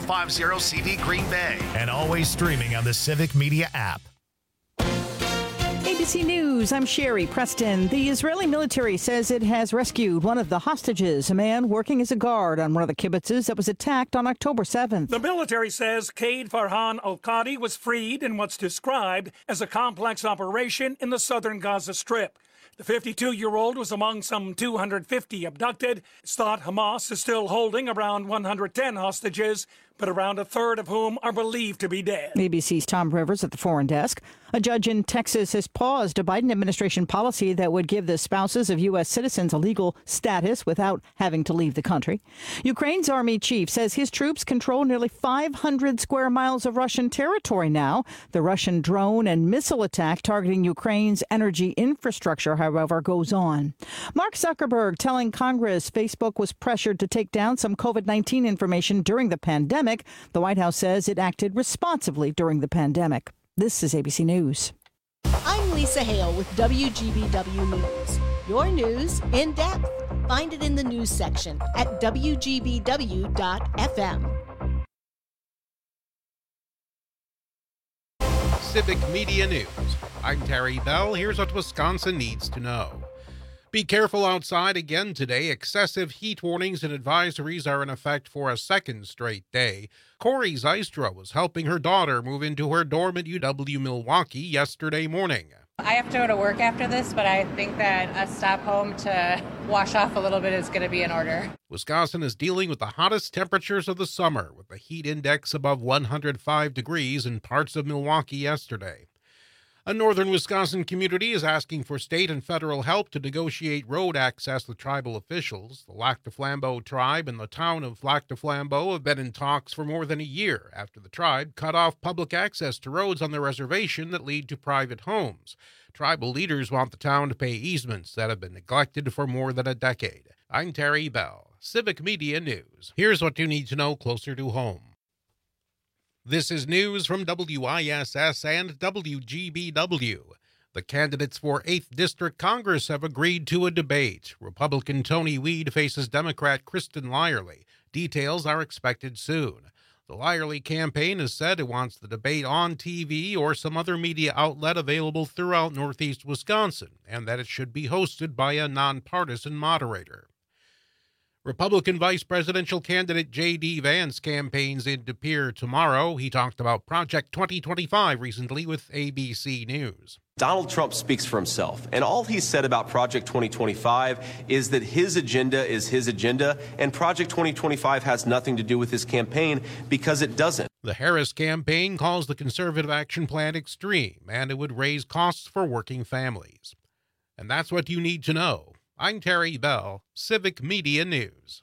750CD Green Bay. And always streaming on the Civic Media app. ABC News, I'm Sherry Preston. The Israeli military says it has rescued one of the hostages, a man working as a guard on one of the kibbutzes that was attacked on October 7th. The military says Cade Farhan Al-Qadi was freed in what's described as a complex operation in the southern Gaza Strip. The 52-year-old was among some 250 abducted. It's thought Hamas is still holding around 110 hostages, but around a third of whom are believed to be dead. ABC's Tom Rivers at the Foreign Desk. A judge in Texas has paused a Biden administration policy that would give the spouses of U.S. citizens a legal status without having to leave the country. Ukraine's army chief says his troops control nearly 500 square miles of Russian territory now. The Russian drone and missile attack targeting Ukraine's energy infrastructure, however, goes on. Mark Zuckerberg telling Congress Facebook was pressured to take down some COVID-19 information during the pandemic. The White House says it acted responsibly during the pandemic. This is ABC News. I'm Lisa Hale with WGBW News. Your news in depth. Find it in the news section at WGBW.FM. Civic Media News. I'm Terry Bell. Here's what Wisconsin needs to know. Be careful outside again today. Excessive heat warnings and advisories are in effect for a second straight day. Corey Zystra was helping her daughter move into her dorm at UW-Milwaukee yesterday morning. I have to go to work after this, but I think that a stop home to wash off a little bit is going to be in order. Wisconsin is dealing with the hottest temperatures of the summer, with the heat index above 105 degrees in parts of Milwaukee yesterday. A northern Wisconsin community is asking for state and federal help to negotiate road access with tribal officials. The Lac du Flambeau tribe and the town of Lac du Flambeau have been in talks for more than a year after the tribe cut off public access to roads on the reservation that lead to private homes. Tribal leaders want the town to pay easements that have been neglected for more than a decade. I'm Terry Bell, Civic Media News. Here's what you need to know closer to home. This is news from WISS and WGBW. The candidates for 8th District Congress have agreed to a debate. Republican Tony Weed faces Democrat Kristen Lyerly. Details are expected soon. The Lyerly campaign has said it wants the debate on TV or some other media outlet available throughout Northeast Wisconsin, and that it should be hosted by a nonpartisan moderator. Republican vice presidential candidate J.D. Vance campaigns in De Pere tomorrow. He talked about Project 2025 recently with ABC News. Donald Trump speaks for himself, and all he said about Project 2025 is that his agenda is his agenda, and Project 2025 has nothing to do with his campaign because it doesn't. The Harris campaign calls the Conservative Action Plan extreme, and it would raise costs for working families. And that's what you need to know. I'm Terry Bell, Civic Media News.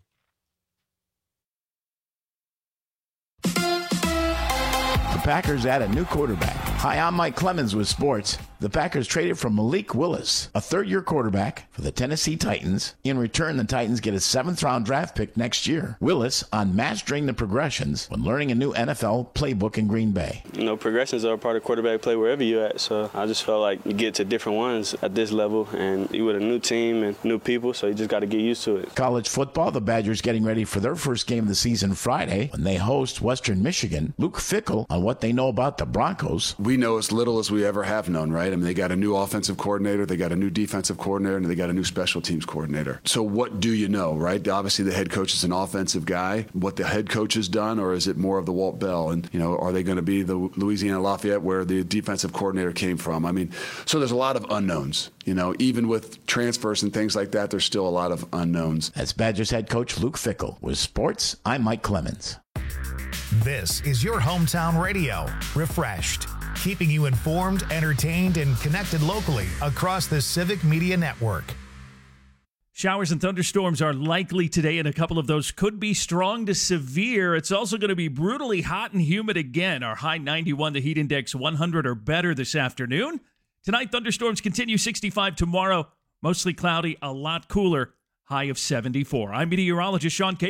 The Packers add a new quarterback. Hi, I'm Mike Clemens with sports. The Packers traded for Malik Willis, a third-year quarterback for the Tennessee Titans. In return, the Titans get a 7th-round draft pick next year. Willis on mastering the progressions when learning a new NFL playbook in Green Bay. You know, progressions are a part of quarterback play wherever you're at, so I just felt like you get to different ones at this level, and you with a new team and new people, so you just got to get used to it. College football, the Badgers getting ready for their first game of the season Friday when they host Western Michigan. Luke Fickell on what they know about the Broncos. We know as little as we ever have known, right? I mean, they got a new offensive coordinator, they got a new defensive coordinator, and they got a new special teams coordinator. So what do you know, right? Obviously, the head coach is an offensive guy. What the head coach has done, or is it more of the Walt Bell? And, you know, are they going to be the Louisiana Lafayette where the defensive coordinator came from? I mean, so there's a lot of unknowns. You know, even with transfers and things like that, there's still a lot of unknowns. That's Badgers head coach Luke Fickell. With sports, I'm Mike Clemens. This is your hometown radio, Refreshed, keeping you informed, entertained, and connected locally across the Civic Media Network. Showers and thunderstorms are likely today, and a couple of those could be strong to severe. It's also going to be brutally hot and humid again. Our high 91, the heat index 100 or better this afternoon. Tonight, thunderstorms continue, 65 tomorrow. Mostly cloudy, a lot cooler, high of 74. I'm meteorologist Sean Cable.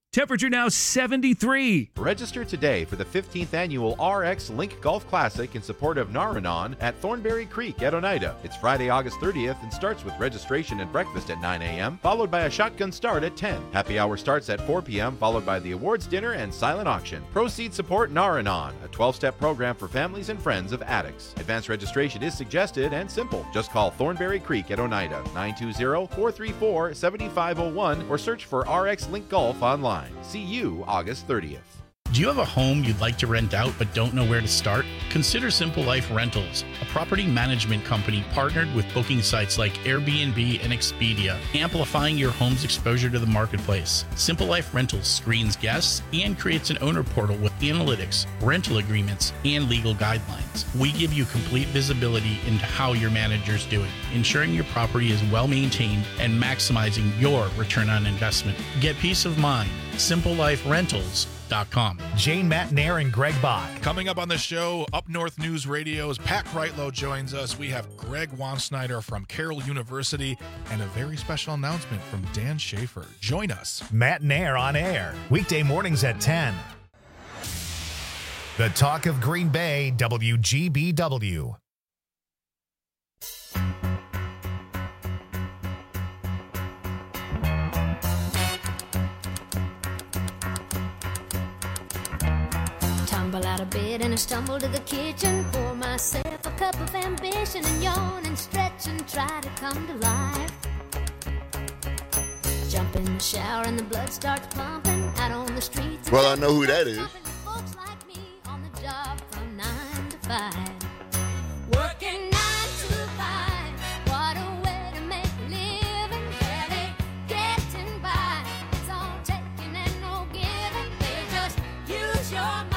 Temperature now 73. Register today for the 15th annual RX Link Golf Classic in support of Naranon at Thornberry Creek at Oneida. It's Friday, August 30th and starts with registration and breakfast at 9 a.m., followed by a shotgun start at 10. Happy hour starts at 4 p.m., followed by the awards dinner and silent auction. Proceeds support Naranon, a 12-step program for families and friends of addicts. Advanced registration is suggested and simple. Just call Thornberry Creek at Oneida, 920-434-7501, or search for RX Link Golf online. See you August 30th. Do you have a home you'd like to rent out but don't know where to start? Consider Simple Life Rentals, a property management company partnered with booking sites like Airbnb and Expedia, amplifying your home's exposure to the marketplace. Simple Life Rentals screens guests and creates an owner portal with analytics, rental agreements, and legal guidelines. We give you complete visibility into how your manager's doing, ensuring your property is well maintained and maximizing your return on investment. Get peace of mind. SimpleLifeRentals.com. Jane Matnair and Greg Bach. Coming up on the show, Up North News Radio's Pat Kreitlow joins us. We have Greg Wansnyder from Carroll University and a very special announcement from Dan Schaefer. Join us. Matnair on air, weekday mornings at 10. The Talk of Green Bay, WGBW. Out of bed and I stumble to the kitchen, pour myself a cup of ambition and yawn and stretch and try to come to life. Jump in the shower and the blood starts pumping out on the streets. Well, I know who that is. Folks like me on the job from 9 to 5. Working 9 to 5. What a way to make a living. Barely getting by. It's all taking and no giving. They just use your mind.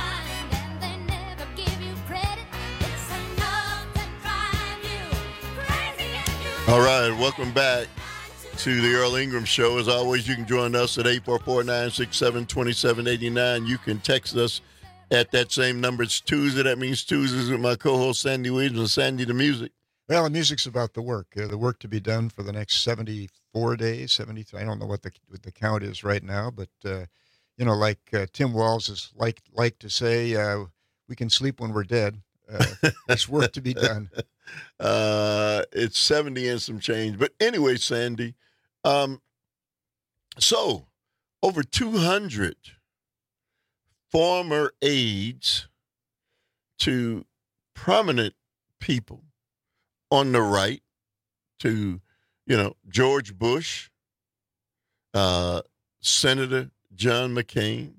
All right, welcome back to the Earl Ingram Show. As always, you can join us at 844-967-2789. You can text us at that same number. It's Tuesday. That means Tuesdays with my co-host Sandy Williams and Sandy the Music. Well, the music's about the work to be done for the next 74 days, 73. I don't know what the count is right now, but, like Tim Walz is like to say, we can sleep when we're dead. There's work to be done. It's 70 and some change. But anyway, Sandy, so over 200 former aides to prominent people on the right, to, George Bush, Senator John McCain,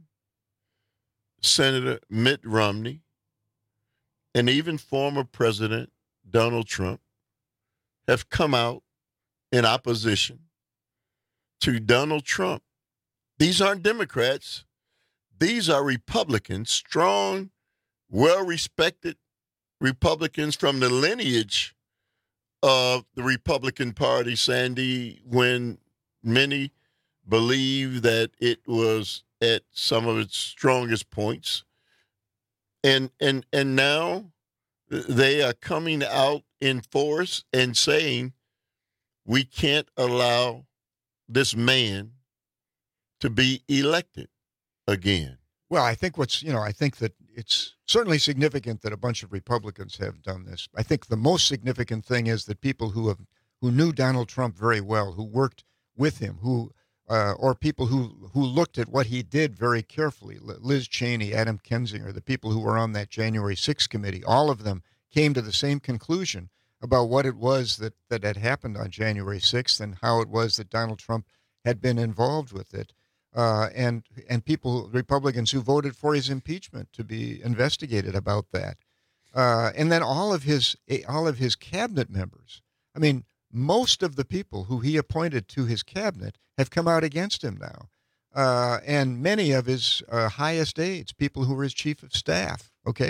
Senator Mitt Romney, and even former President Donald Trump have come out in opposition to Donald Trump. These aren't Democrats. These are Republicans, strong, well-respected Republicans from the lineage of the Republican Party, Sandy, when many believe that it was at some of its strongest points. And now they are coming out in force and saying we can't allow this man to be elected again. Well, I think I think that it's certainly significant that a bunch of Republicans have done this. I think the most significant thing is that people who knew Donald Trump very well, who worked with him, or people who looked at what he did very carefully, Liz Cheney, Adam Kinzinger, the people who were on that January 6th committee, all of them came to the same conclusion about what it was that had happened on January 6th and how it was that Donald Trump had been involved with it. And people, Republicans who voted for his impeachment to be investigated about that. And then all of his cabinet members. I mean, most of the people who he appointed to his cabinet have come out against him now. And many of his highest aides, people who were his chief of staff,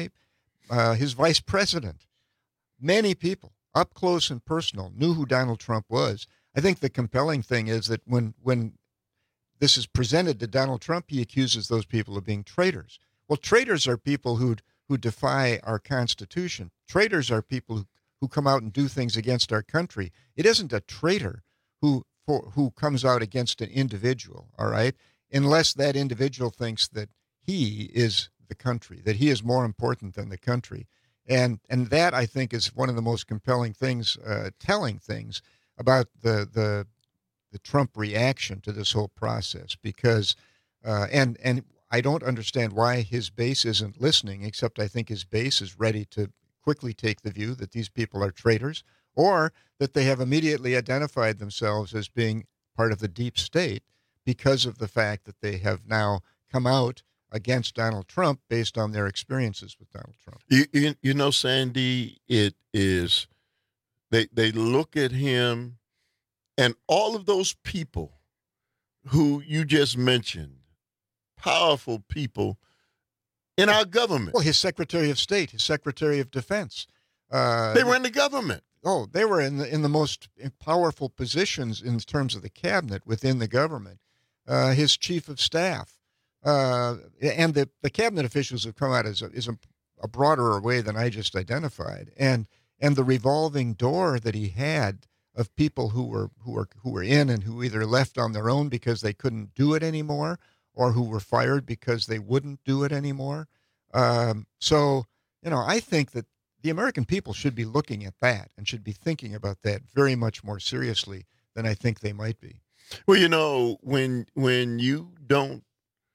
his vice president, many people up close and personal knew who Donald Trump was. I think the compelling thing is that when this is presented to Donald Trump, he accuses those people of being traitors. Well, traitors are people who defy our Constitution. Traitors are people who come out and do things against our country. It isn't a traitor who comes out against an individual, all right? unless that individual thinks that he is the country, that he is more important than the country. And that, I think, is one of the most compelling things, telling things about the Trump reaction to this whole process, because and I don't understand why his base isn't listening, except I think his base is ready to quickly take the view that these people are traitors, or that they have immediately identified themselves as being part of the deep state because of the fact that they have now come out against Donald Trump based on their experiences with Donald Trump. You know, Sandy, it is, they look at him and all of those people who you just mentioned, powerful people in our government. Well, his Secretary of State, his Secretary of Defense. They were in the government. Oh, they were in the most powerful positions in terms of the cabinet within the government. His chief of staff. And the cabinet officials have come out as a broader way than I just identified. And the revolving door that he had of people who were in and who either left on their own because they couldn't do it anymore, or who were fired because they wouldn't do it anymore. So, I think that the American people should be looking at that and should be thinking about that very much more seriously than I think they might be. Well, when you don't,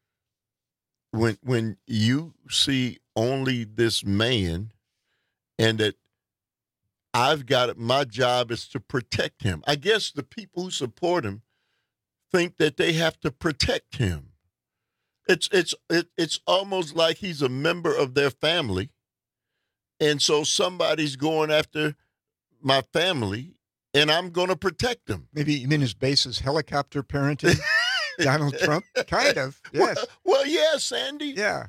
when you see only this man, and that I've got it, my job is to protect him. I guess the people who support him think that they have to protect him. It's almost like he's a member of their family. And so somebody's going after my family, and I'm going to prect them. Maybe you mean his base is helicopter parenting Donald Trump? Kind of, yes. Well, yeah, Sandy. Yeah.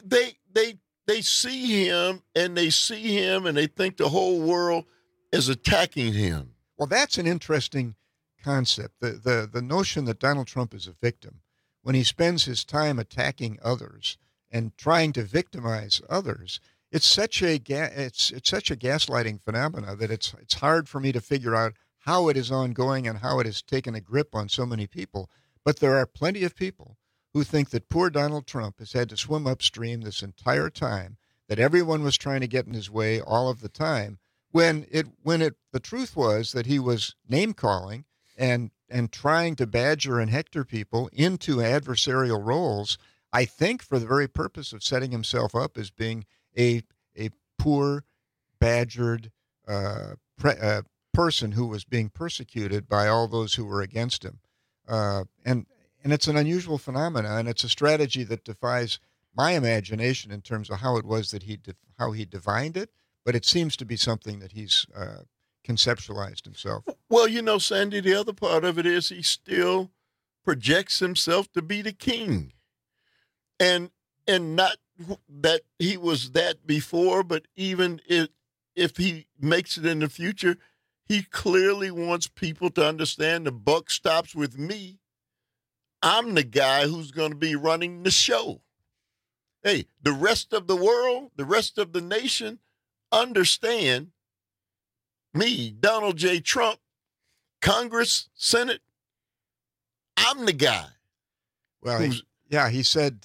They see him, and they think the whole world is attacking him. Well, that's an interesting concept. The notion that Donald Trump is a victim, when he spends his time attacking others and trying to victimize others, it's such a gaslighting phenomena that it's hard for me to figure out how it is ongoing and how it has taken a grip on so many people. But there are plenty of people who think that poor Donald Trump has had to swim upstream this entire time, that everyone was trying to get in his way all of the time, when the truth was that he was name calling and trying to badger and hector people into adversarial roles, I think for the very purpose of setting himself up as being a poor, badgered person who was being persecuted by all those who were against him. And it's an unusual phenomenon, and it's a strategy that defies my imagination in terms of how it was that how he divined it, but it seems to be something that he's conceptualized himself. Well, Sandy, the other part of it is he still projects himself to be the king. And not that he was that before, but even if he makes it in the future, he clearly wants people to understand the buck stops with me. I'm the guy who's going to be running the show. Hey, the rest of the world, the rest of the nation, understand me, Donald J. Trump, Congress, Senate. I'm the guy. Well, he said,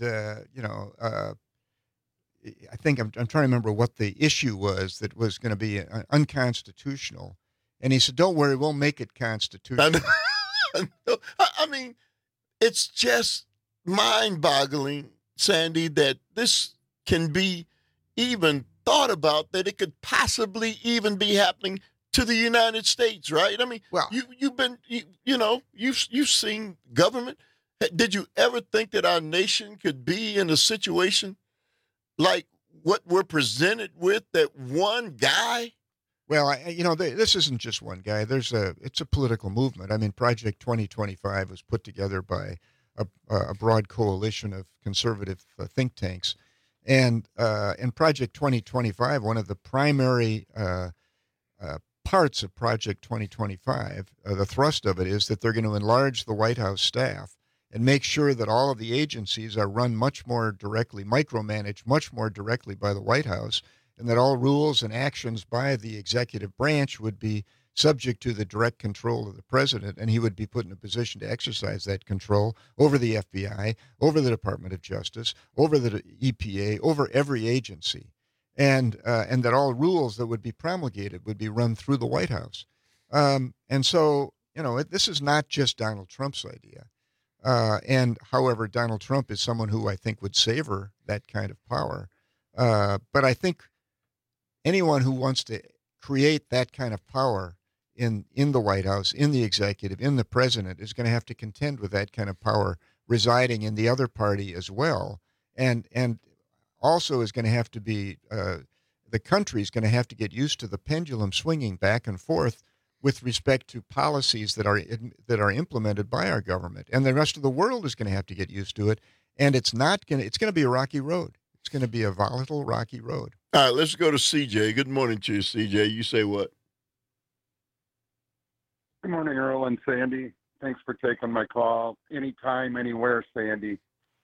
I think I'm trying to remember what the issue was that was going to be unconstitutional. And he said, don't worry, we'll make it constitutional. I mean, it's just mind-boggling, Sandy, that this can be even thought about, that it could possibly even be happening to the United States, right? I mean, well, you've seen government. Did you ever think that our nation could be in a situation like what we're presented with, that one guy? Well, this isn't just one guy. It's a political movement. I mean, Project 2025 was put together by a broad coalition of conservative think tanks. And in Project 2025, one of the primary parts of Project 2025, the thrust of it is that they're going to enlarge the White House staff and make sure that all of the agencies are run much more directly, micromanaged much more directly by the White House, and that all rules and actions by the executive branch would be subject to the direct control of the president, and he would be put in a position to exercise that control over the FBI, over the Department of Justice, over the EPA, over every agency, and that all rules that would be promulgated would be run through the White House. And so, this is not just Donald Trump's idea. And however, Donald Trump is someone who I think would savor that kind of power. But I think anyone who wants to create that kind of power in the White House, in the executive, in the president, is going to have to contend with that kind of power residing in the other party as well. And also is going to have to be, the country is going to have to get used to the pendulum swinging back and forth with respect to policies that are implemented by our government. And the rest of the world is going to have to get used to it. And it's going to be a rocky road. It's going to be a volatile, rocky road. All right, let's go to CJ. Good morning to you, CJ. You say what? Good morning, Earl and Sandy. Thanks for taking my call. Anytime, anywhere, Sandy.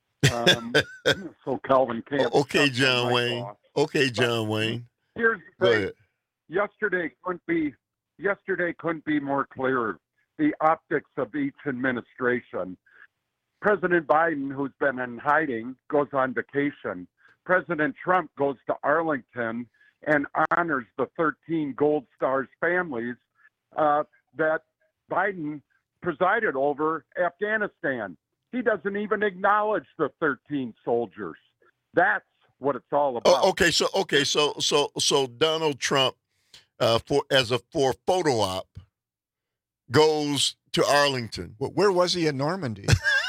So Calvin Camp. Okay, John Wayne. Okay, John Wayne. Here's the thing. Yesterday couldn't be more clear. The optics of each administration. President Biden, who's been in hiding, goes on vacation. President Trump goes to Arlington and honors the 13 Gold Stars families that Biden presided over Afghanistan. He doesn't even acknowledge the 13 soldiers. That's what it's all about. So Donald Trump, for photo op, goes to Arlington. Well, where was he in Normandy?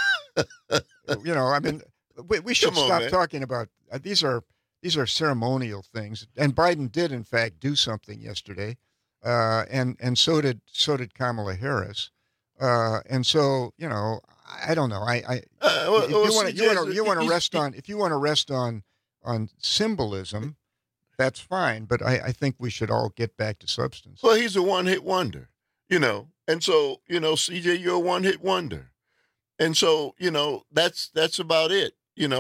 We should stop talking about these are ceremonial things. And Biden did, in fact, do something yesterday, and so did Kamala Harris. And so, I don't know. If you want to rest on symbolism, that's fine. But I think we should all get back to substance. Well, he's a one-hit wonder, and so CJ, you're a one-hit wonder, and so that's about it.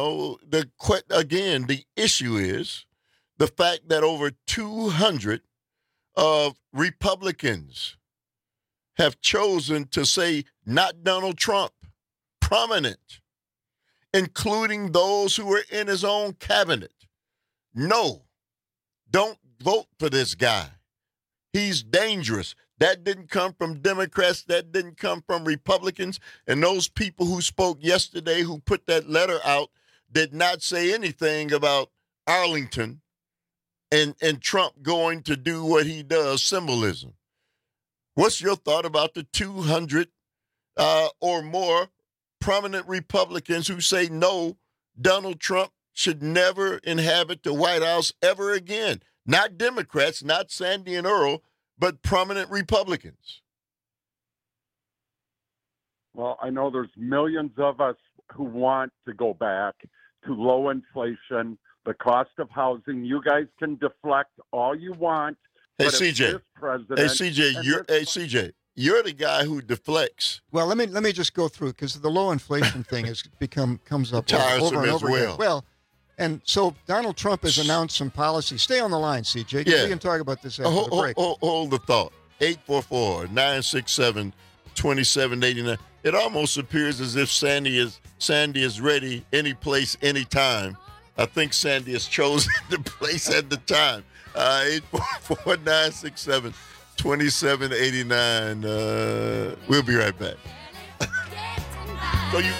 The issue is the fact that over 200 of Republicans have chosen to say not Donald Trump, prominent, including those who were in his own cabinet. No, don't vote for this guy. He's dangerous. That didn't come from Democrats. That didn't come from Republicans. And those people who spoke yesterday, who put that letter out, did not say anything about Arlington and Trump going to do what he does, symbolism. What's your thought about the 200 or more prominent Republicans who say no, Donald Trump should never inhabit the White House ever again? Not Democrats, not Sandy and Earl, but prominent Republicans. Well, I know there's millions of us who want to go back to low inflation, the cost of housing. You guys can deflect all you want. Hey, CJ. You're the guy who deflects. Well, let me just go through, because the low inflation thing comes up tiresome over and over well. again. Well, and so Donald Trump has announced some policy. Stay on the line, CJ. Yeah. We can talk about this after the break. Hold the thought. 844-967-2789. It almost appears as if Sandy is ready any place, anytime. I think Sandy has chosen the place at the time. 844-967-2789. We'll be right back. So you.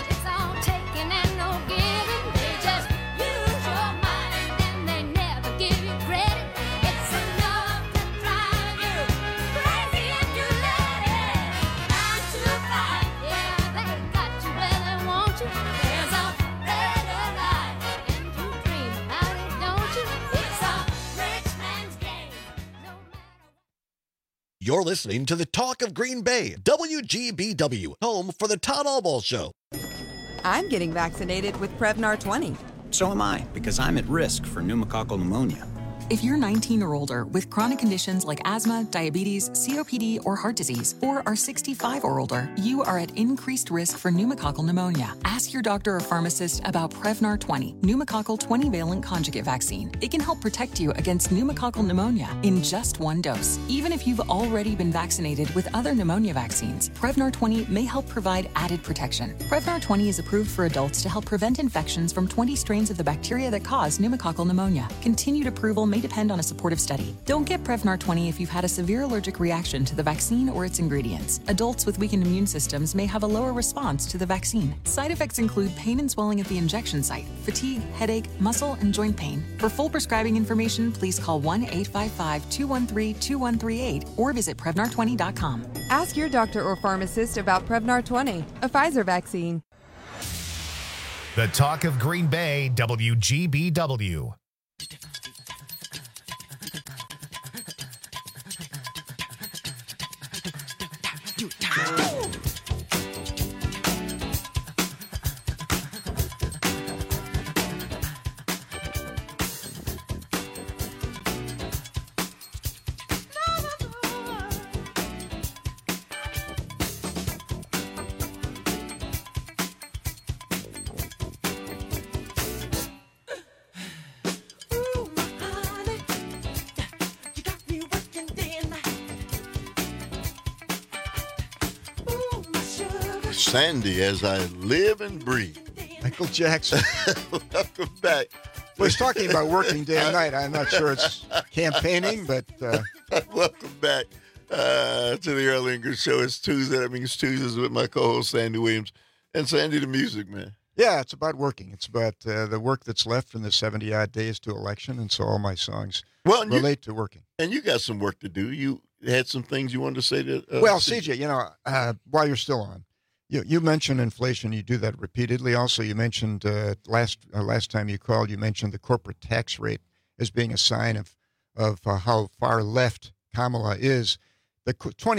You're listening to the Talk of Green Bay, WGBW, home for the Todd Albaugh Show. I'm getting vaccinated with Prevnar 20. So am I, because I'm at risk for pneumococcal pneumonia. If you're 19 or older with chronic conditions like asthma, diabetes, COPD, or heart disease, or are 65 or older, you are at increased risk for pneumococcal pneumonia. Ask your doctor or pharmacist about Prevnar 20, pneumococcal 20-valent conjugate vaccine. It can help protect you against pneumococcal pneumonia in just one dose. Even if you've already been vaccinated with other pneumonia vaccines, Prevnar 20 may help provide added protection. Prevnar 20 is approved for adults to help prevent infections from 20 strains of the bacteria that cause pneumococcal pneumonia. Continued approval may depend on a supportive study. Don't get Prevnar 20 if you've had a severe allergic reaction to the vaccine or its ingredients. Adults with weakened immune systems may have a lower response to the vaccine. Side effects include pain and swelling at the injection site, fatigue, headache, muscle, and joint pain. For full prescribing information, please call 1-855-213-2138 or visit Prevnar20.com. Ask your doctor or pharmacist about Prevnar 20, a Pfizer vaccine. The talk of Green Bay, WGBW. Sandy, as I live and breathe. Michael Jackson. Welcome back. Well, he's talking about working day and night. I'm not sure it's campaigning, but... Welcome back to the Earl English Show. It's Tuesday. That means Tuesdays with my co-host, Sandy Williams. And Sandy, the music, man. Yeah, it's about working. It's about the work that's left from the 70-odd days to election, and so all my songs relate to working. And you got some work to do. You had some things you wanted to say to... well, CJ, while you're still on, you mentioned inflation. You do that repeatedly. Also, you mentioned last time you called, you mentioned the corporate tax rate as being a sign of how far left Kamala is. The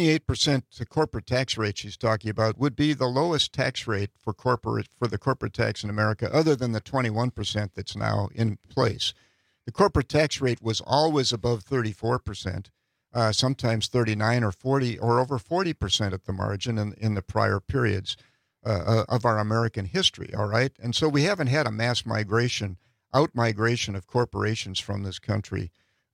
28% corporate tax rate she's talking about would be the lowest tax rate for the corporate tax in America, other than the 21% that's now in place. The corporate tax rate was always above 34%. Sometimes 39 or 40 or over 40% at the margin in the prior periods of our American history, all right? And so we haven't had a mass migration of corporations from this country,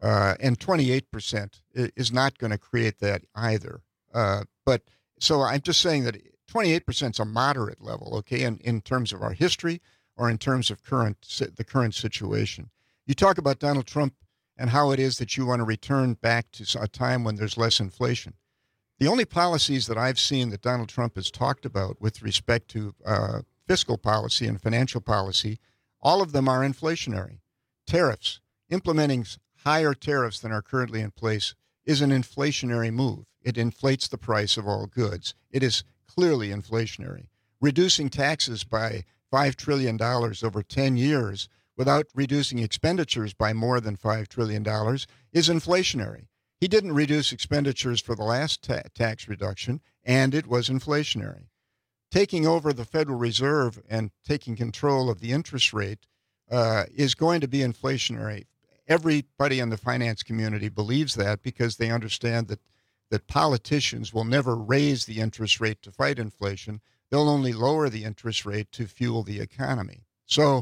and 28% is not going to create that either. But so I'm just saying that 28% is a moderate level, okay, in terms of our history or in terms of the current situation. You talk about Donald Trump and how it is that you want to return back to a time when there's less inflation. The only policies that I've seen that Donald Trump has talked about with respect to fiscal policy and financial policy, all of them are inflationary. Tariffs, implementing higher tariffs than are currently in place is an inflationary move. It inflates the price of all goods. It is clearly inflationary. Reducing taxes by $5 trillion over 10 years without reducing expenditures by more than $5 trillion is inflationary. He didn't reduce expenditures for the last tax reduction, and it was inflationary. Taking over the Federal Reserve and taking control of the interest rate is going to be inflationary. Everybody in the finance community believes that because they understand that politicians will never raise the interest rate to fight inflation. They'll only lower the interest rate to fuel the economy. So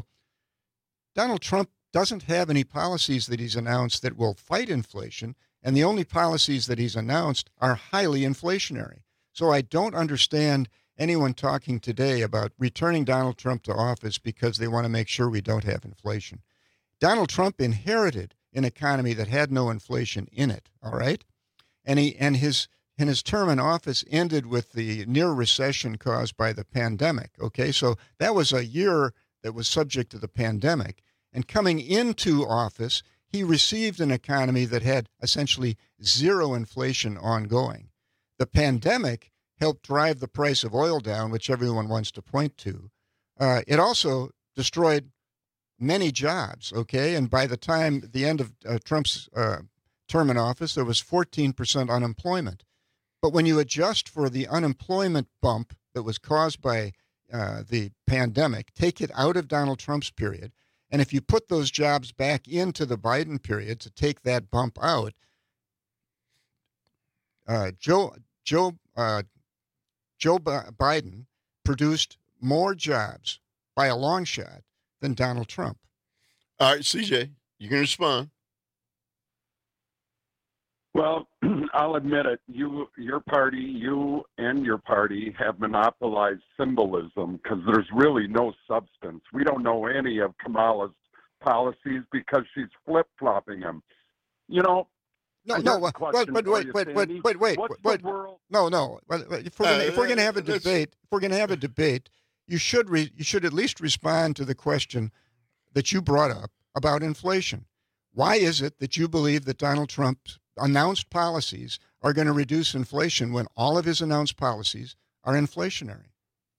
Donald Trump doesn't have any policies that he's announced that will fight inflation, and the only policies that he's announced are highly inflationary. So I don't understand anyone talking today about returning Donald Trump to office because they want to make sure we don't have inflation. Donald Trump inherited an economy that had no inflation in it, all right? And his term in office ended with the near recession caused by the pandemic, okay? So that was a year that was subject to the pandemic. And coming into office, he received an economy that had essentially zero inflation ongoing. The pandemic helped drive the price of oil down, which everyone wants to point to. It also destroyed many jobs, okay? And by the end of Trump's term in office, there was 14% unemployment. But when you adjust for the unemployment bump that was caused by the pandemic, take it out of Donald Trump's period, And if you put those jobs back into the Biden period to take that bump out, Joe Biden produced more jobs by a long shot than Donald Trump. All right, CJ, you can respond. Well, I'll admit it. You and your party have monopolized symbolism because there's really no substance. We don't know any of Kamala's policies because she's flip-flopping them. You know. Wait. No. If we're going to have a debate, you should at least respond to the question that you brought up about inflation. Why is it that you believe that Donald Trump's announced policies are going to reduce inflation when all of his announced policies are inflationary?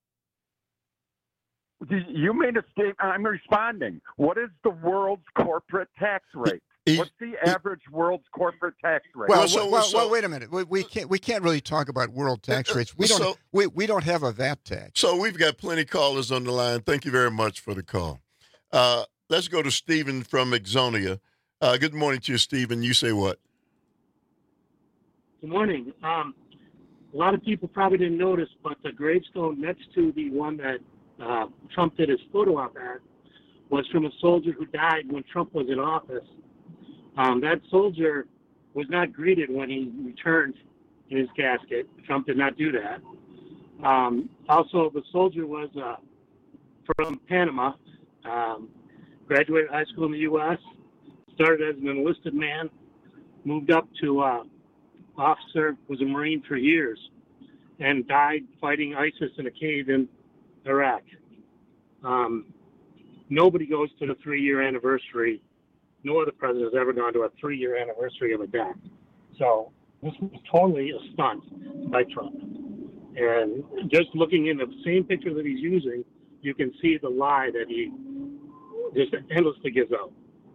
You made a statement. I'm responding. What is the world's corporate tax rate? What's the average world's corporate tax rate? Well, wait a minute. We can't really talk about world tax rates. We don't have a VAT tax. So we've got plenty of callers on the line. Thank you very much for the call. Let's go to Stephen from Exonia. Good morning to you, Stephen. You say what? Good morning. A lot of people probably didn't notice, but the gravestone next to the one that Trump did his photo op at was from a soldier who died when Trump was in office. That soldier was not greeted when he returned in his casket. Trump did not do that. Also, the soldier was from Panama, graduated high school in the U.S., started as an enlisted man, moved up to officer, was a Marine for years, and died fighting ISIS in a cave in Iraq. Nobody goes to the 3-year anniversary. No other president has ever gone to a 3-year anniversary of a death. So this was totally a stunt by Trump. And just looking in the same picture that he's using, you can see the lie that he just endlessly gives out.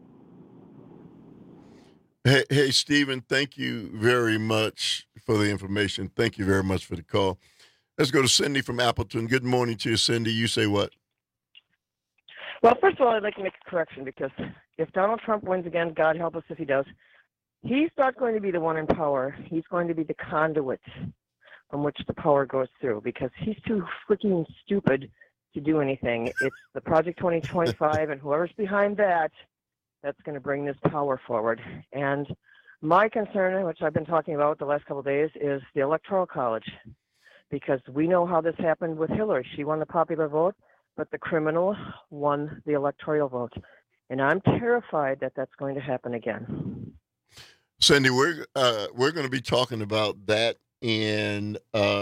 Hey, Stephen, thank you very much for the information. Thank you very much for the call. Let's go to Cindy from Appleton. Good morning to you, Cindy. You say what? Well, first of all, I'd like to make a correction because if Donald Trump wins again, God help us if he does, he's not going to be the one in power. He's going to be the conduit from which the power goes through because he's too freaking stupid to do anything. It's the Project 2025 and whoever's behind that, that's going to bring this power forward. And my concern, which I've been talking about the last couple of days, is the Electoral College because we know how this happened with Hillary. She won the popular vote, but the criminal won the electoral vote. And I'm terrified that that's going to happen again. Cindy, we're going to be talking about that and,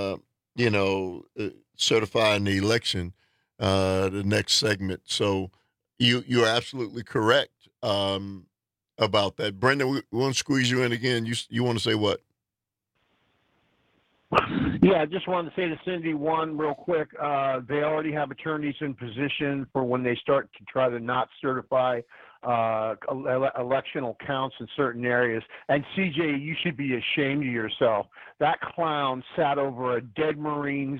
certifying the election, the next segment. So you're absolutely correct about that. Brendan, we want to squeeze you in again. You want to say what? Yeah, I just wanted to say to Cindy one real quick. They already have attorneys in position for when they start to try to not certify electional counts in certain areas. And CJ, you should be ashamed of yourself. That clown sat over a dead Marine's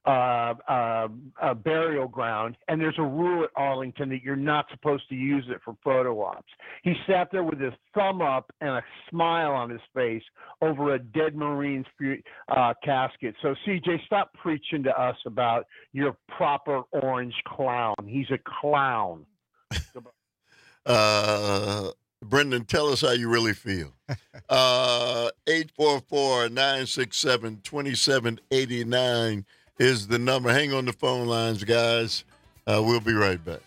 burial ground, and there's a rule at Arlington that you're not supposed to use it for photo ops. He sat there with his thumb up and a smile on his face over a dead Marine's casket. So CJ, stop preaching to us about your proper orange clown. He's a clown. Brendan, tell us how you really feel. 844-967-2789 is the number. Hang on the phone lines, guys. We'll be right back.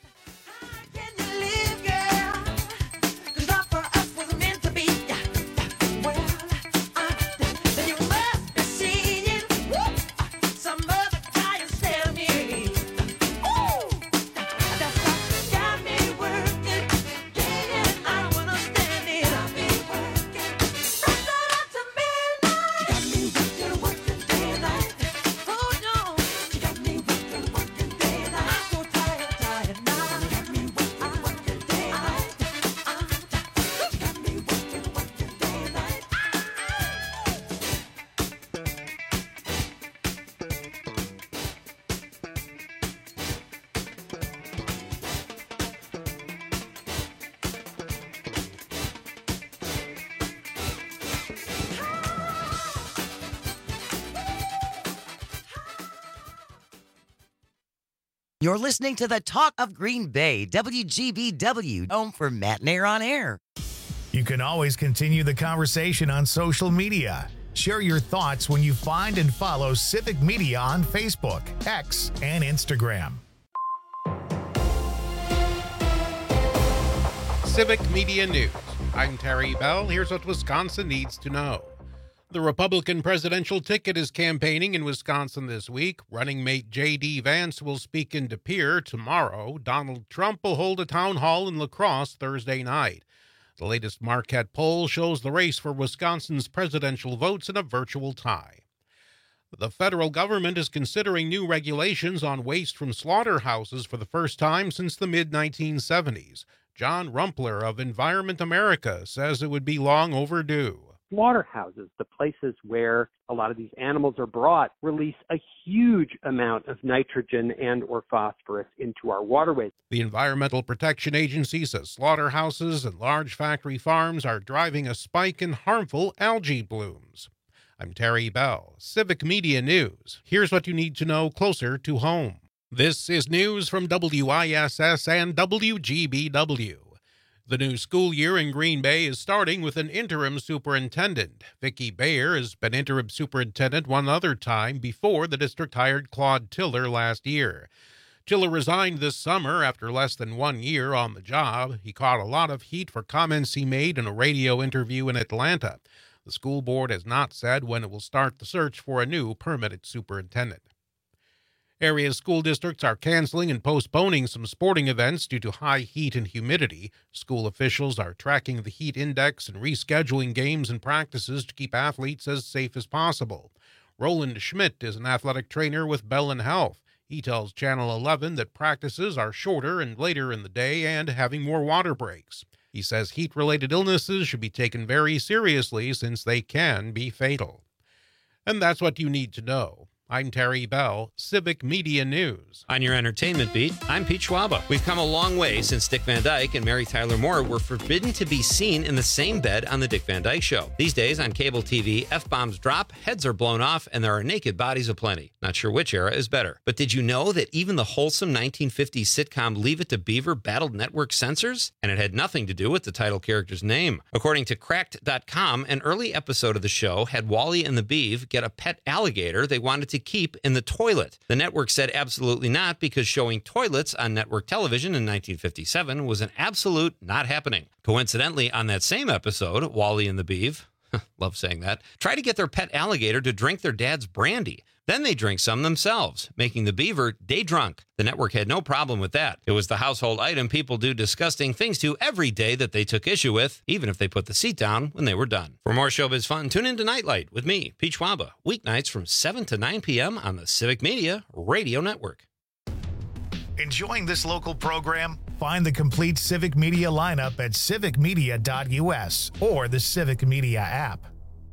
You're listening to the Talk of Green Bay, WGBW, home for Matt Nair on Air. You can always continue the conversation on social media. Share your thoughts when you find and follow Civic Media on Facebook, X, and Instagram. Civic Media News. I'm Terry Bell. Here's what Wisconsin needs to know. The Republican presidential ticket is campaigning in Wisconsin this week. Running mate J.D. Vance will speak in De Pere tomorrow. Donald Trump will hold a town hall in La Crosse Thursday night. The latest Marquette poll shows the race for Wisconsin's presidential votes in a virtual tie. The federal government is considering new regulations on waste from slaughterhouses for the first time since the mid-1970s. John Rumpler of Environment America says it would be long overdue. Slaughterhouses, the places where a lot of these animals are brought, release a huge amount of nitrogen and or phosphorus into our waterways. The Environmental Protection Agency says slaughterhouses and large factory farms are driving a spike in harmful algae blooms. I'm Terry Bell, Civic Media News. Here's what you need to know closer to home. This is news from WISS and WGBW. The new school year in Green Bay is starting with an interim superintendent. Vicki Bayer has been interim superintendent one other time before the district hired Claude Tiller last year. Tiller resigned this summer after less than 1 year on the job. He caught a lot of heat for comments he made in a radio interview in Atlanta. The school board has not said when it will start the search for a new permanent superintendent. Area school districts are canceling and postponing some sporting events due to high heat and humidity. School officials are tracking the heat index and rescheduling games and practices to keep athletes as safe as possible. Roland Schmidt is an athletic trainer with Bellin Health. He tells Channel 11 that practices are shorter and later in the day and having more water breaks. He says heat-related illnesses should be taken very seriously since they can be fatal. And that's what you need to know. I'm Terry Bell, Civic Media News. On your entertainment beat, I'm Pete Schwaba. We've come a long way since Dick Van Dyke and Mary Tyler Moore were forbidden to be seen in the same bed on The Dick Van Dyke Show. These days on cable TV, F-bombs drop, heads are blown off, and there are naked bodies aplenty. Not sure which era is better. But did you know that even the wholesome 1950s sitcom Leave It to Beaver battled network censors? And it had nothing to do with the title character's name. According to Cracked.com, an early episode of the show had Wally and the Beav get a pet alligator they wanted to keep in the toilet. The network said absolutely not because showing toilets on network television in 1957 was an absolute not happening. Coincidentally, on that same episode, Wally and the Beav, love saying that, try to get their pet alligator to drink their dad's brandy. Then they drink some themselves, making the beaver day drunk. The network had no problem with that. It was the household item people do disgusting things to every day that they took issue with, even if they put the seat down when they were done. For more showbiz fun, tune in to Nightlight with me, Pete Schwaba, weeknights from 7 to 9 p.m. on the Civic Media Radio Network. Enjoying this local program? Find the complete Civic Media lineup at civicmedia.us or the Civic Media app.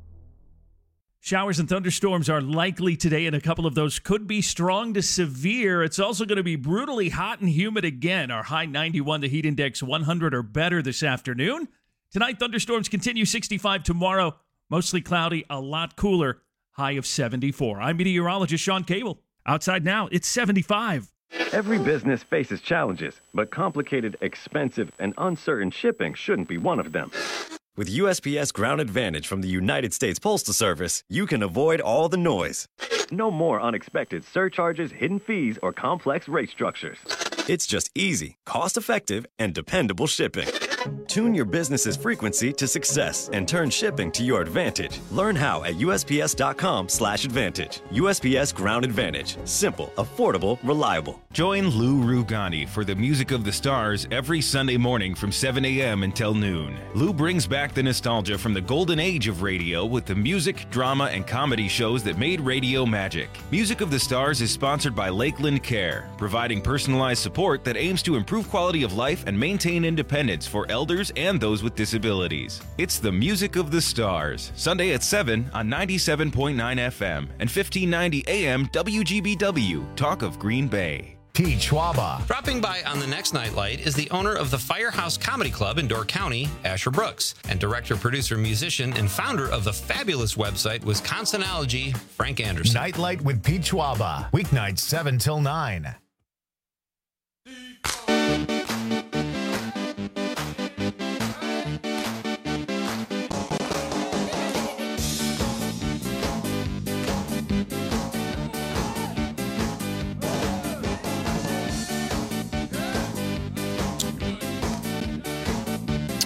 Showers and thunderstorms are likely today, and a couple of those could be strong to severe. It's also going to be brutally hot and humid again. Our high 91, the heat index 100 or better this afternoon. Tonight, thunderstorms continue, 65 tomorrow. Mostly cloudy, a lot cooler, high of 74. I'm meteorologist Sean Cable. Outside now, it's 75. Every business faces challenges, but complicated, expensive, and uncertain shipping shouldn't be one of them. With USPS Ground Advantage from the United States Postal Service, you can avoid all the noise. No more unexpected surcharges, hidden fees, or complex rate structures. It's just easy, cost-effective, and dependable shipping. Tune your business's frequency to success and turn shipping to your advantage. Learn how at USPS.com/advantage. USPS Ground Advantage. Simple, affordable, reliable. Join Lou Rugani for the Music of the Stars every Sunday morning from 7 a.m. until noon. Lou brings back the nostalgia from the golden age of radio with the music, drama, and comedy shows that made radio magic. Music of the Stars is sponsored by Lakeland Care, providing personalized support that aims to improve quality of life and maintain independence for elders and those with disabilities. It's the Music of the Stars, Sunday at 7 on 97.9 FM and 1590 AM WGBW, Talk of Green Bay. Pete Schwaba. Dropping by on the next Nightlight is the owner of the Firehouse Comedy Club in Door County, Asher Brooks, and director, producer, musician, and founder of the fabulous website Wisconsinology, Frank Anderson. Nightlight with Pete Schwaba, weeknights 7 till 9.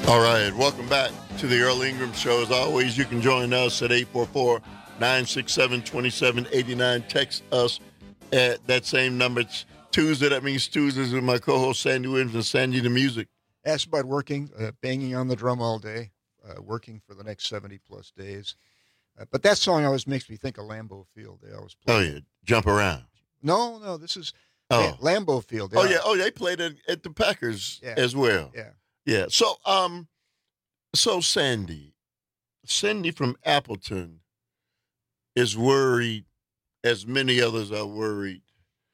All right, welcome back to the Earl Ingram Show. As always, you can join us at 844-967-2789. Text us at that same number. It's Tuesday. That means Tuesdays with my co-host Sandy Williams and Sandy the Music. Asked about working, banging on the drum all day, working for the next 70-plus days. But that song always makes me think of Lambeau Field. They always play. Oh, yeah, Jump Around. No, this is Lambeau Field. They played it at the Packers as well. Yeah. So, Cindy from Appleton is worried, as many others are worried,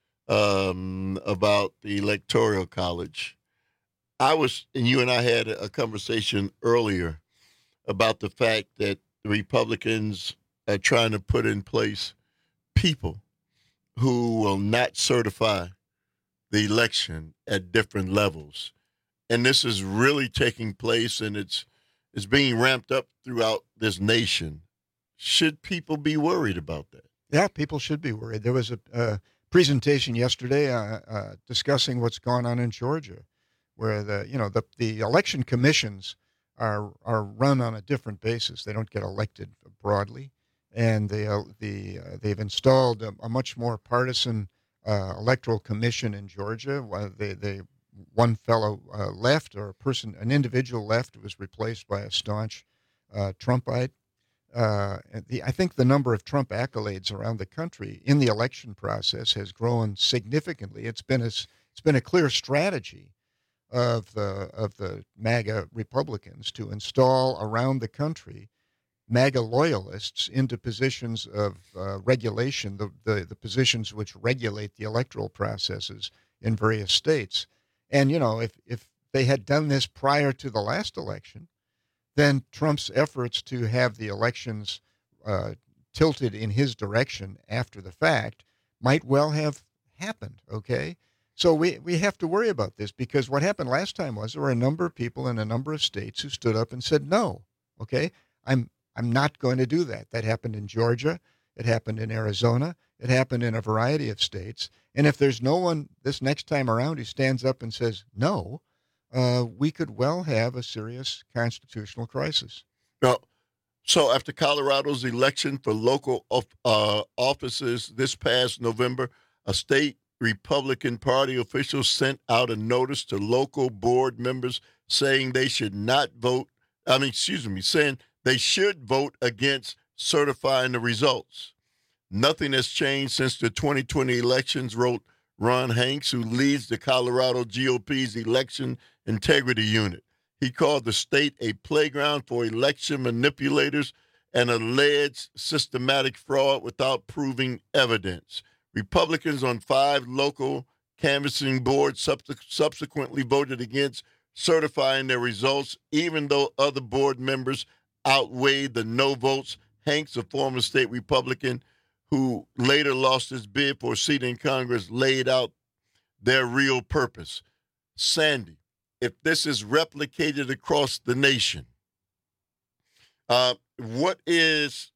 about the Electoral College. And you and I had a conversation earlier about the fact that the Republicans are trying to put in place people who will not certify the election at different levels. And this is really taking place, and it's being ramped up throughout this nation. Should people be worried about that? Yeah, people should be worried. There was a presentation yesterday discussing what's going on in Georgia, where the election commissions are run on a different basis. They don't get elected broadly, and they've installed a much more partisan electoral commission in Georgia. One fellow left, or an individual left, was replaced by a staunch Trumpite. I think the number of Trump accolades around the country in the election process has grown significantly. It's been a clear strategy of the MAGA Republicans to install around the country MAGA loyalists into positions of regulation, the positions which regulate the electoral processes in various states. And, if they had done this prior to the last election, then Trump's efforts to have the elections tilted in his direction after the fact might well have happened, okay? So we have to worry about this, because what happened last time was there were a number of people in a number of states who stood up and said, no, okay, I'm not going to do that. That happened in Georgia. It happened in Arizona. It happened in a variety of states. And if there's no one this next time around who stands up and says no, we could well have a serious constitutional crisis. Now, so after Colorado's election for local offices this past November, a state Republican Party official sent out a notice to local board members saying they should saying they should vote against certifying the results. Nothing has changed since the 2020 elections, wrote Ron Hanks, who leads the Colorado GOP's election integrity unit. He called the state a playground for election manipulators and alleged systematic fraud without proving evidence. Republicans on 5 local canvassing boards subsequently voted against certifying their results, even though other board members outweighed the no votes. Hanks, a former state Republican who later lost his bid for a seat in Congress, laid out their real purpose. Sandy, if this is replicated across the nation, what is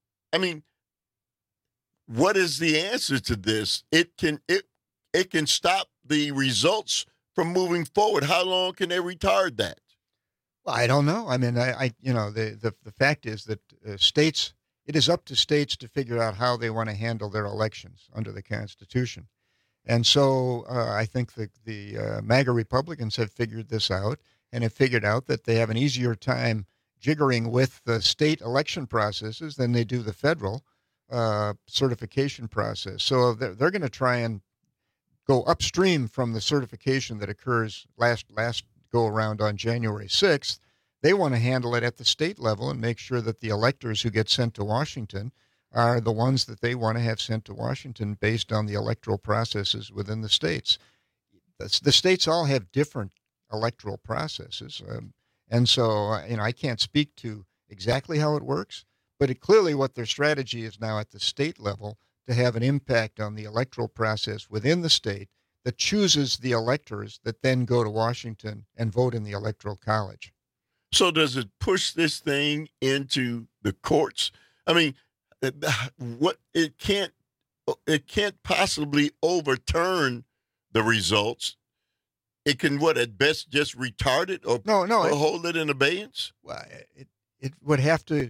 the answer to this? It can stop the results from moving forward. How long can they retard that? Well, I don't know. I mean, the fact is that states, it is up to states to figure out how they want to handle their elections under the Constitution. And so I think the MAGA Republicans have figured this out, and have figured out that they have an easier time jiggering with the state election processes than they do the federal certification process. So they're going to try and go upstream from the certification that occurs last go around on January 6th. They want to handle it at the state level and make sure that the electors who get sent to Washington are the ones that they want to have sent to Washington based on the electoral processes within the states. The states all have different electoral processes. And so, I can't speak to exactly how it works, but clearly what their strategy is now at the state level to have an impact on the electoral process within the state that chooses the electors that then go to Washington and vote in the Electoral College. So does it push this thing into the courts? I mean, it can't possibly overturn the results. it can what at best just retard it or hold it in abeyance. Well, it would have to.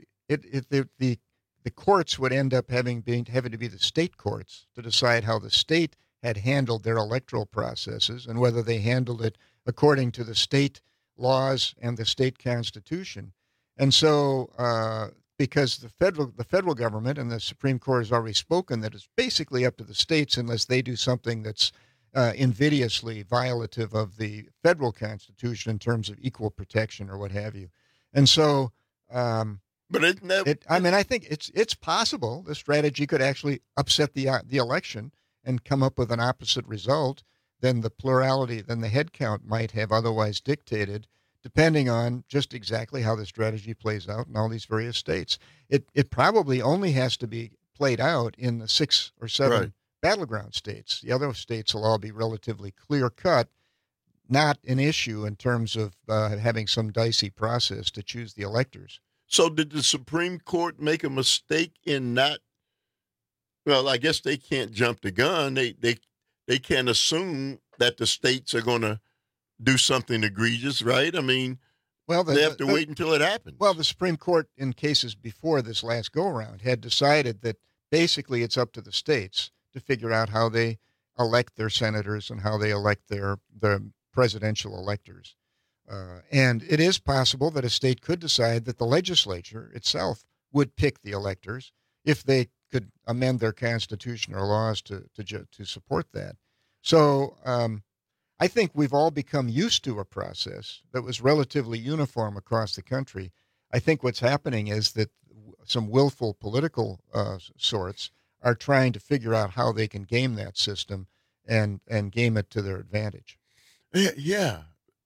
The courts would end up having to be the state courts to decide how the state had handled their electoral processes and whether they handled it according to the state laws and the state constitution. And so, because the federal government and the Supreme Court has already spoken that it's basically up to the states unless they do something that's invidiously violative of the federal constitution in terms of equal protection or what have you. And so, but isn't that? I think it's possible the strategy could actually upset the election and come up with an opposite result than the head count might have otherwise dictated, depending on just exactly how the strategy plays out in all these various states. It probably only has to be played out in the 6 or 7 battleground states. The other states will all be relatively clear cut, not an issue in terms of having some dicey process to choose the electors. So did the Supreme Court make a mistake in not? Well, I guess they can't jump the gun. They can't assume that the states are going to do something egregious, right? I mean, they have to wait until it happens. Well, the Supreme Court, in cases before this last go-around, had decided that basically it's up to the states to figure out how they elect their senators and how they elect their presidential electors. And it is possible that a state could decide that the legislature itself would pick the electors if they could amend their constitution or laws to support that. So I think we've all become used to a process that was relatively uniform across the country. I think what's happening is that some willful political sorts are trying to figure out how they can game that system and game it to their advantage. Yeah.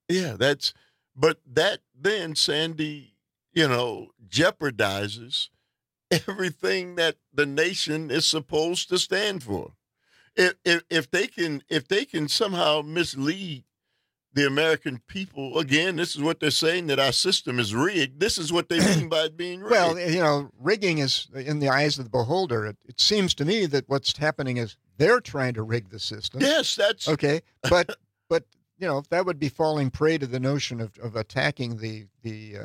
But that then, Sandy, jeopardizes everything that the nation is supposed to stand for. If they can somehow mislead the American people, again, this is what they're saying, that our system is rigged. This is what they mean by it being rigged. Well, rigging is in the eyes of the beholder. It seems to me that what's happening is they're trying to rig the system. Yes, that's okay. But that would be falling prey to the notion of attacking the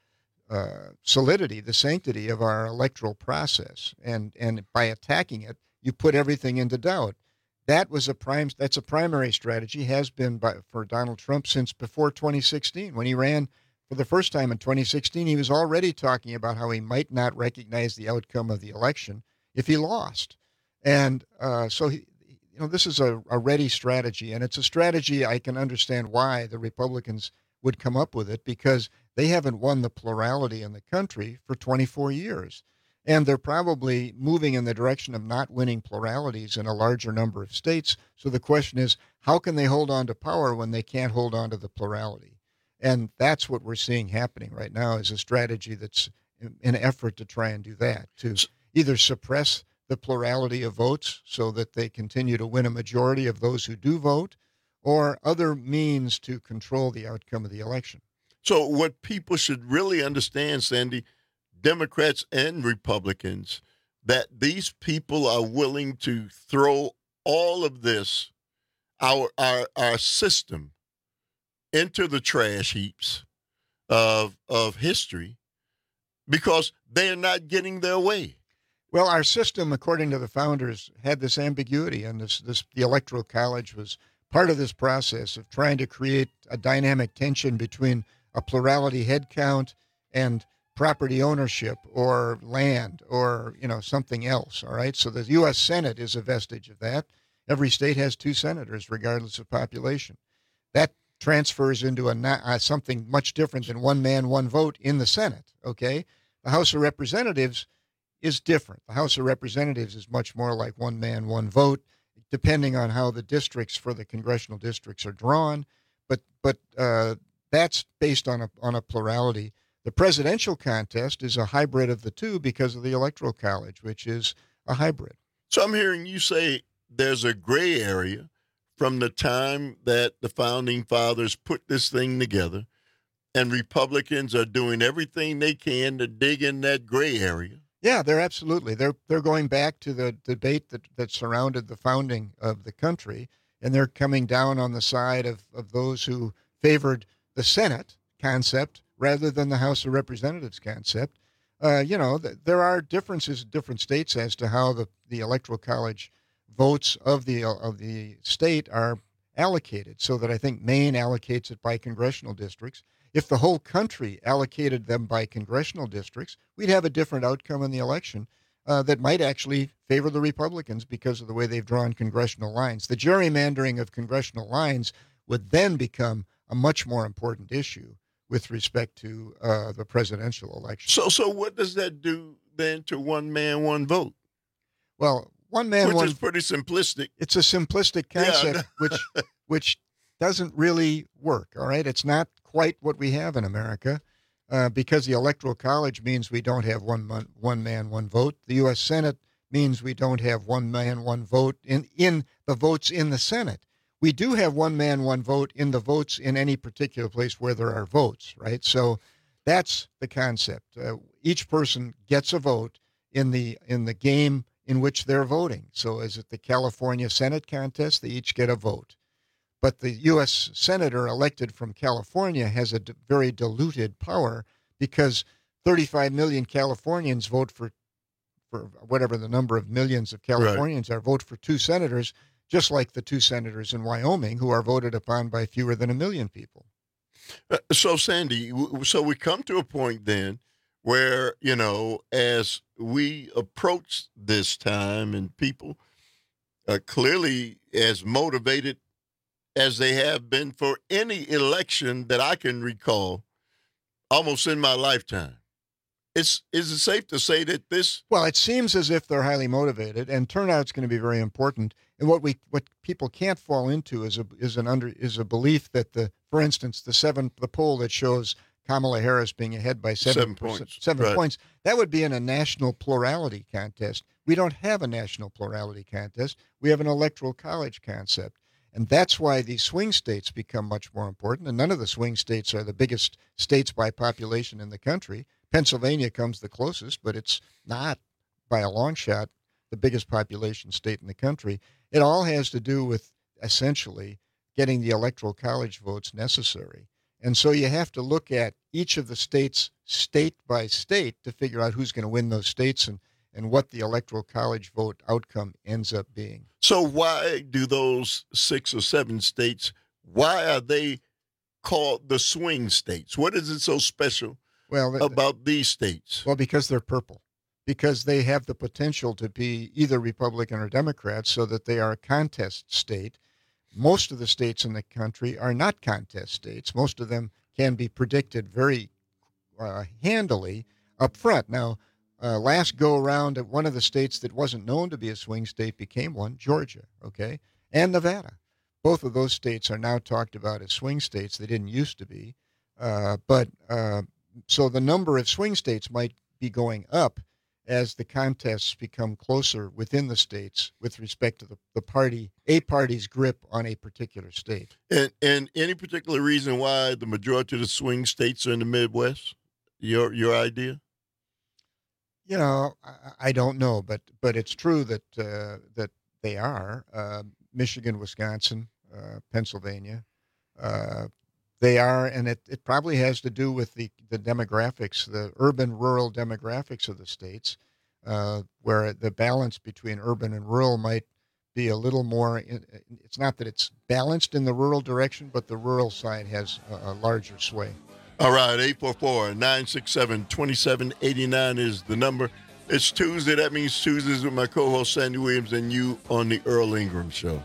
solidity, the sanctity of our electoral process, and by attacking it, you put everything into doubt. That's a primary strategy, has been for Donald Trump since before 2016. When he ran for the first time in 2016, he was already talking about how he might not recognize the outcome of the election if he lost. And so this is a ready strategy, and it's a strategy I can understand why the Republicans would come up with it, because they haven't won the plurality in the country for 24 years. And they're probably moving in the direction of not winning pluralities in a larger number of states. So the question is, how can they hold on to power when they can't hold on to the plurality? And that's what we're seeing happening right now, is a strategy that's an effort to try and do that, to either suppress the plurality of votes so that they continue to win a majority of those who do vote, or other means to control the outcome of the election. So what people should really understand, Sandy, Democrats and Republicans, that these people are willing to throw all of this, our system, into the trash heaps of history, because they're not getting their way. Well, our system, according to the founders, had this ambiguity, and the Electoral College was part of this process of trying to create a dynamic tension between a plurality head count and property ownership or land or, something else. All right. So the U.S. Senate is a vestige of that. Every state has 2 senators, regardless of population. That transfers into something much different than one man, one vote in the Senate. Okay. The House of Representatives is different. The House of Representatives is much more like one man, one vote, depending on how the districts for the congressional districts are drawn. But that's based on a plurality. The presidential contest is a hybrid of the two because of the Electoral College, which is a hybrid. So I'm hearing you say there's a gray area from the time that the founding fathers put this thing together, and Republicans are doing everything they can to dig in that gray area. Yeah, they're going back to the debate that surrounded the founding of the country, and they're coming down on the side of those who favored the Senate concept rather than the House of Representatives concept. There are differences in different states as to how the Electoral College votes of the state are allocated, so that I think Maine allocates it by congressional districts. If the whole country allocated them by congressional districts, we'd have a different outcome in the election that might actually favor the Republicans because of the way they've drawn congressional lines. The gerrymandering of congressional lines would then become a much more important issue with respect to the presidential election. So what does that do then to one man, one vote? Well, one man, which one is pretty simplistic. It's a simplistic concept, which doesn't really work. All right, it's not quite what we have in America, because the Electoral College means we don't have one man, one vote. The U.S. Senate means we don't have one man, one vote in the votes in the Senate. We do have one man, one vote in the votes in any particular place where there are votes, right? So that's the concept. Each person gets a vote in the game in which they're voting. So is it the California Senate contest? They each get a vote. But the U.S. Senator elected from California has a very diluted power because 35 million Californians vote for whatever the number of millions of Californians are, vote for two senators, just like the two senators in Wyoming who are voted upon by fewer than 1 million people. So, Sandy, so we come to a point then where, as we approach this time and people are clearly as motivated as they have been for any election that I can recall almost in my lifetime. Is it safe to say that this? Well, it seems as if they're highly motivated, and turnout's going to be very important. And what people can't fall into is a belief that for instance, the poll that shows Kamala Harris being ahead by 7 points. 7 points. That would be in a national plurality contest. We don't have a national plurality contest. We have an Electoral College concept. And that's why these swing states become much more important. And none of the swing states are the biggest states by population in the country. Pennsylvania comes the closest, but it's not by a long shot the biggest population state in the country. It all has to do with essentially getting the Electoral College votes necessary. And so you have to look at each of the states state by state to figure out who's going to win those states and what the Electoral College vote outcome ends up being. So why do those 6 or 7 states, why are they called the swing states? What is it so special about these states? Well, because they're purple. Because they have the potential to be either Republican or Democrat, so that they are a contest state. Most of the states in the country are not contest states. Most of them can be predicted very handily up front. Now, last go around, one of the states that wasn't known to be a swing state became one, Georgia, okay, and Nevada. Both of those states are now talked about as swing states. They didn't used to be. So the number of swing states might be going up as the contests become closer within the states with respect to a party's grip on a particular state. And any particular reason why the majority of the swing states are in the Midwest? Your idea? I don't know, but it's true that they are. Michigan, Wisconsin, Pennsylvania, they are, and it probably has to do with the demographics, the urban-rural demographics of the states, where the balance between urban and rural might be a little more. It's not that it's balanced in the rural direction, but the rural side has a larger sway. All right, 844-967-2789 is the number. It's Tuesday. That means Tuesdays with my co-host Sandy Williams and you on the Earl Ingram Show.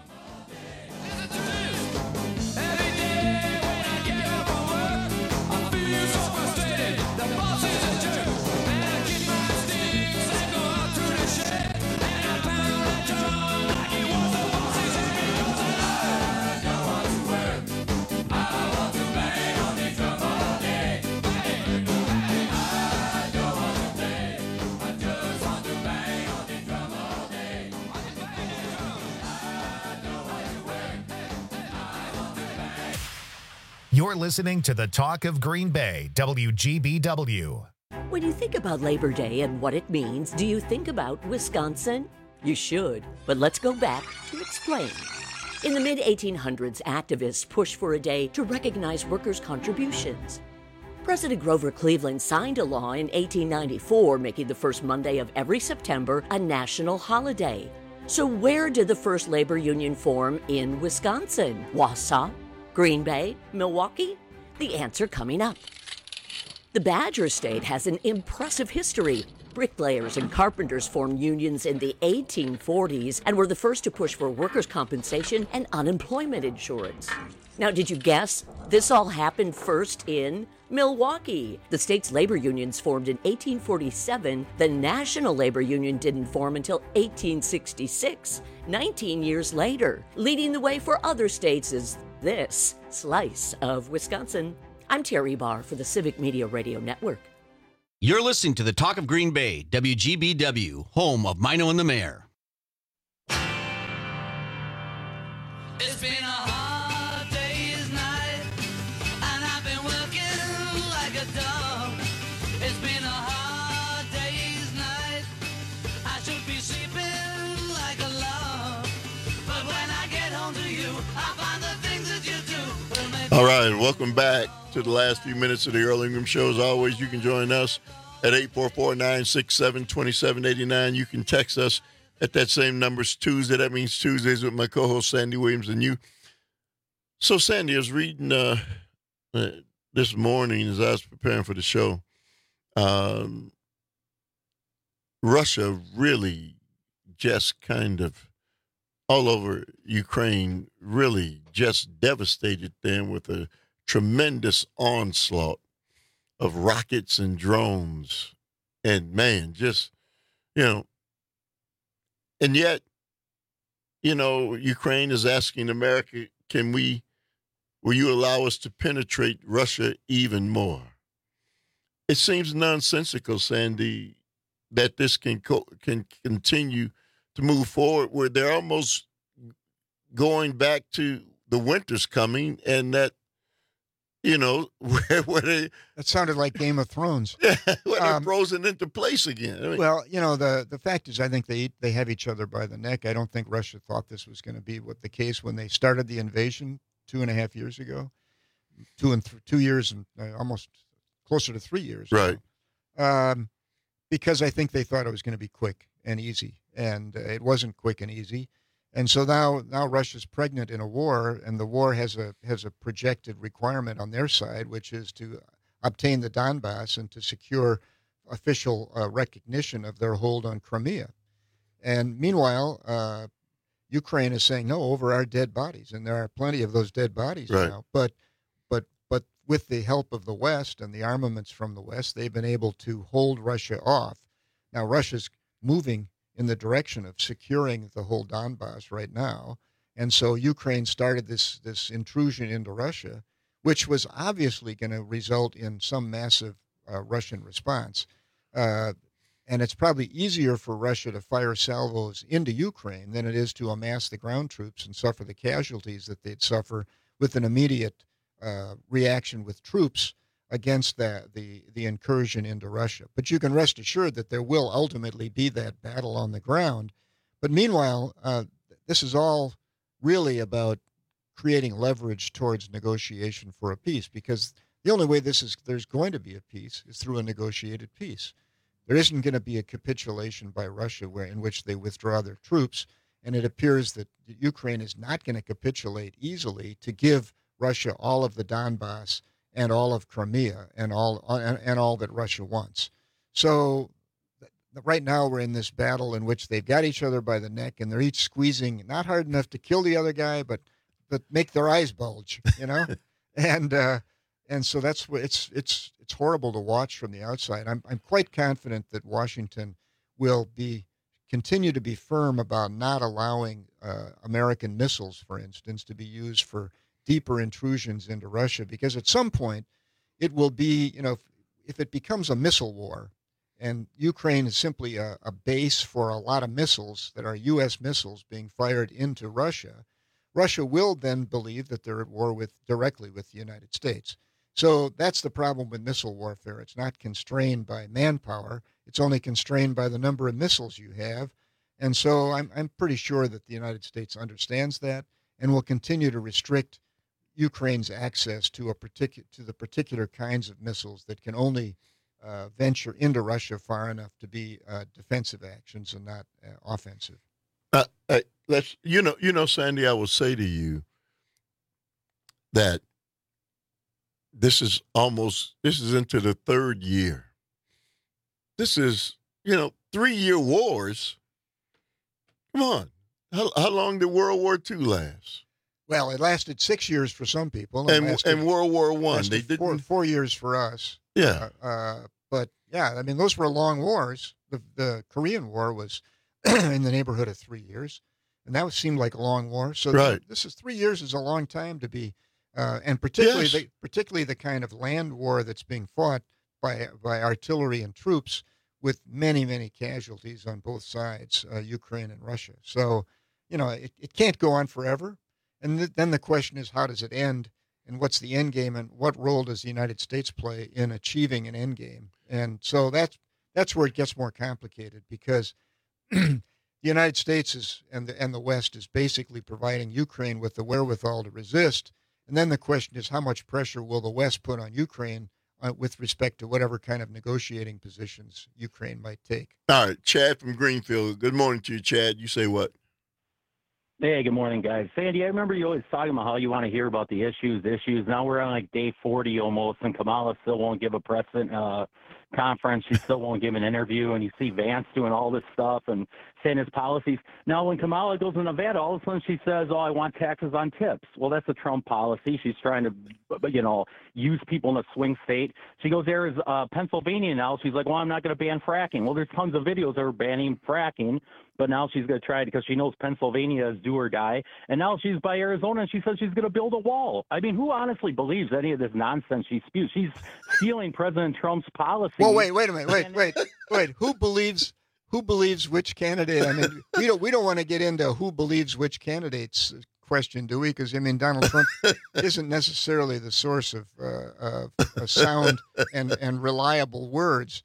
You're listening to the Talk of Green Bay, WGBW. When you think about Labor Day and what it means, do you think about Wisconsin? You should, but let's go back to explain. In the mid-1800s, activists pushed for a day to recognize workers' contributions. President Grover Cleveland signed a law in 1894 making the first Monday of every September a national holiday. So where did the first labor union form in Wisconsin? Wausau? Green Bay? Milwaukee? The answer coming up. The Badger State has an impressive history. Bricklayers and carpenters formed unions in the 1840s and were the first to push for workers' compensation and unemployment insurance. Now, did you guess? This all happened first in Milwaukee. The state's labor unions formed in 1847. The National Labor Union didn't form until 1866, 19 years later. Leading the way for other states is this slice of Wisconsin. I'm Terry Barr for the Civic Media Radio Network. You're listening to the Talk of Green Bay, WGBW, home of Mino and the Mayor. It's been a hard day's night, and I've been working like a dog. It's been a hard day's night, I should be sleeping like a log. But when I get home to you, I find the things that you do will make. All right, welcome back to the last few minutes of the Earl Ingram Show. As always, you can join us at 844-967-2789. You can text us at that same number. It's Tuesday. That means Tuesdays with my co-host Sandy Williams and you. So, Sandy, I was reading this morning as I was preparing for the show. Russia really just kind of all over Ukraine, really just devastated them with a tremendous onslaught of rockets and drones. And man, just, and yet, Ukraine is asking America, will you allow us to penetrate Russia even more? It seems nonsensical, Sandy, that this can continue to move forward where they're almost going back to the winter's coming and that, where they... That sounded like Game of Thrones. Where they're frozen into place again. I mean, well, the fact is, I think they have each other by the neck. I don't think Russia thought this was going to be the case when they started the invasion 2.5 years ago. 2 years and almost closer to 3 years. Right. Because I think they thought it was going to be quick and easy, and it wasn't quick and easy. And so now Russia's pregnant in a war, and the war has a projected requirement on their side, which is to obtain the Donbass and to secure official recognition of their hold on Crimea. And meanwhile, Ukraine is saying no over our dead bodies, and there are plenty of those dead bodies now. But with the help of the West and the armaments from the West, they've been able to hold Russia off. Now Russia's moving in the direction of securing the whole Donbass right now. And so Ukraine started this intrusion into Russia, which was obviously going to result in some massive Russian response. And it's probably easier for Russia to fire salvos into Ukraine than it is to amass the ground troops and suffer the casualties that they'd suffer with an immediate reaction with troops against the incursion into Russia. But you can rest assured that there will ultimately be that battle on the ground. But meanwhile, this is all really about creating leverage towards negotiation for a peace, because the only way there's going to be a peace is through a negotiated peace. There isn't going to be a capitulation by Russia in which they withdraw their troops, and it appears that Ukraine is not going to capitulate easily to give Russia all of the Donbass and all of Crimea and all that Russia wants. So right now we're in this battle in which they've got each other by the neck, and they're each squeezing, not hard enough to kill the other guy, but make their eyes bulge, and so that's what it's horrible to watch from the outside. I'm quite confident that Washington will continue to be firm about not allowing American missiles, for instance, to be used for deeper intrusions into Russia, because at some point it will be, if it becomes a missile war and Ukraine is simply a base for a lot of missiles that are U.S. missiles being fired into Russia, Russia will then believe that they're at war directly with the United States. So that's the problem with missile warfare. It's not constrained by manpower. It's only constrained by the number of missiles you have. And so I'm pretty sure that the United States understands that. and will continue to restrict Ukraine's access to the particular kinds of missiles that can only venture into Russia far enough to be defensive actions and not offensive. Sandy, I will say to you that this is into the third year. This is, 3-year wars. Come on. How long did World War II last? Well, it lasted 6 years for some people. And World War I. They did 4 years for us. Yeah. But, yeah, I mean, those were long wars. The Korean War was in the neighborhood of 3 years, and that seemed like a long war. So this is 3 years is a long time to be, and particularly the kind of land war that's being fought by artillery and troops with many, many casualties on both sides, Ukraine and Russia. So, it can't go on forever. And then the question is, how does it end? And what's the end game? And what role does the United States play in achieving an end game? And so that's where it gets more complicated, because the United States and the West is basically providing Ukraine with the wherewithal to resist. And then the question is, how much pressure will the West put on Ukraine with respect to whatever kind of negotiating positions Ukraine might take? All right, Chad from Greenfield. Good morning to you, Chad. You say what? Hey, good morning, guys. Sandy, I remember you always talking about how you want to hear about the issues. Now we're on like day 40 almost, and Kamala still won't give a press conference. She still won't give an interview, and you see Vance doing all this stuff and saying his policies. Now, when Kamala goes to Nevada, all of a sudden she says, I want taxes on tips. Well, that's a Trump policy. She's trying to, use people in a swing state. She goes there as Pennsylvania now. She's like, I'm not going to ban fracking. Well, there's tons of videos that are banning fracking, but now she's going to try it because she knows Pennsylvania is do or die. And now she's by Arizona, and she says she's going to build a wall. I mean, who honestly believes any of this nonsense she spews? She's stealing President Trump's policy. Well, wait a minute. Wait. Who believes which candidate? I mean, we don't want to get into who believes which candidate's question, do we? Because, I mean, Donald Trump isn't necessarily the source of sound and reliable words.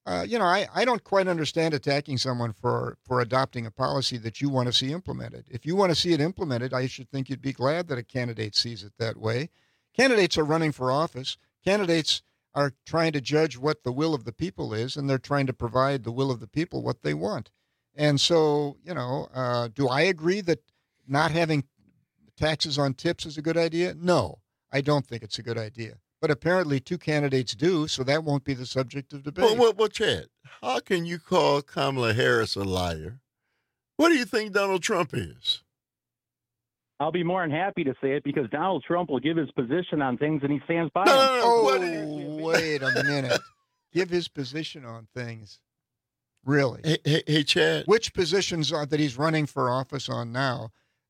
I don't quite understand attacking someone for adopting a policy that you want to see implemented. If you want to see it implemented, I should think you'd be glad that a candidate sees it that way. Candidates are running for office. Candidates are trying to judge what the will of the people is, and they're trying to provide the will of the people what they want. And so, do I agree that not having taxes on tips is a good idea? No, I don't think it's a good idea. But apparently 2 candidates do, so that won't be the subject of debate. Well, Chad, how can you call Kamala Harris a liar? What do you think Donald Trump is? I'll be more than happy to say it, because Donald Trump will give his position on things and he stands by them. Wait a minute. Give his position on things. Really? Hey, Chad. Which positions that he's running for office on now?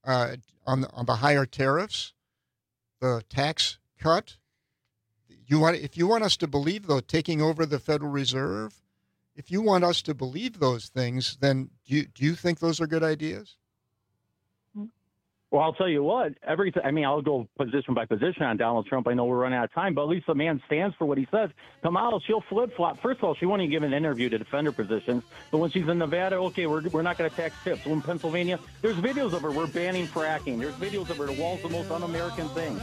On the higher tariffs? The tax cut? If you want us to believe, though, taking over the Federal Reserve, if you want us to believe those things, then do you think those are good ideas? Well, I'll tell you what, I'll go position by position on Donald Trump. I know we're running out of time, but at least the man stands for what he says. Kamala, she'll flip-flop. First of all, she won't even give an interview to defend her positions. But when she's in Nevada, okay, we're not going to tax tips. When Pennsylvania, there's videos of her. We're banning fracking. There's videos of her. The wall's the most un-American thing.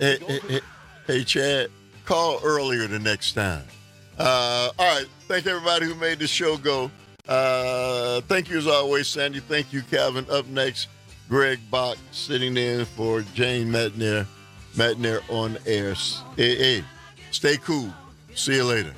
Hey, Chad, call earlier the next time. All right. Thank everybody who made the show go. Thank you, as always, Sandy. Thank you, Calvin. Up next, Greg Bach sitting in for Jane Matenaer on air. Hey, stay cool. See you later.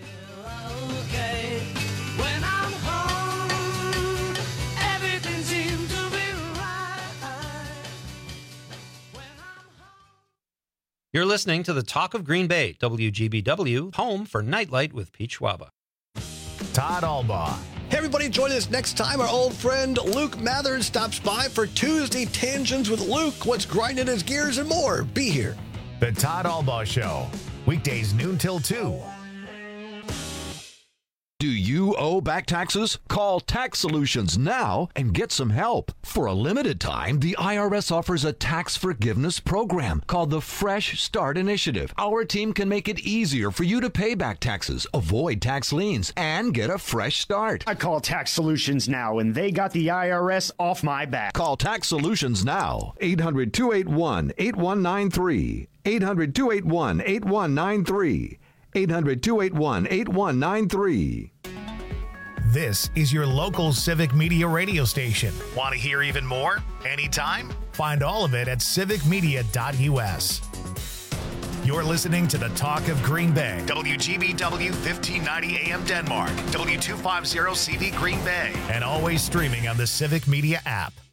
You're listening to the Talk of Green Bay, WGBW, home for Nightlight with Pete Schwaba. Todd Albaugh. Hey, everybody, join us next time. Our old friend Luke Mathers stops by for Tuesday Tangents with Luke. What's grinding his gears and more. Be here. The Todd Albaugh Show. Weekdays noon till 2. Do you owe back taxes? Call Tax Solutions now and get some help. For a limited time, the IRS offers a tax forgiveness program called the Fresh Start Initiative. Our team can make it easier for you to pay back taxes, avoid tax liens, and get a fresh start. I call Tax Solutions now, and they got the IRS off my back. Call Tax Solutions now. 800-281-8193. 800-281-8193. 800-281-8193. This is your local Civic Media radio station. Want to hear even more? Anytime? Find all of it at civicmedia.us. You're listening to the Talk of Green Bay. WGBW 1590 AM Denmark. W250 CV Green Bay. And always streaming on the Civic Media app.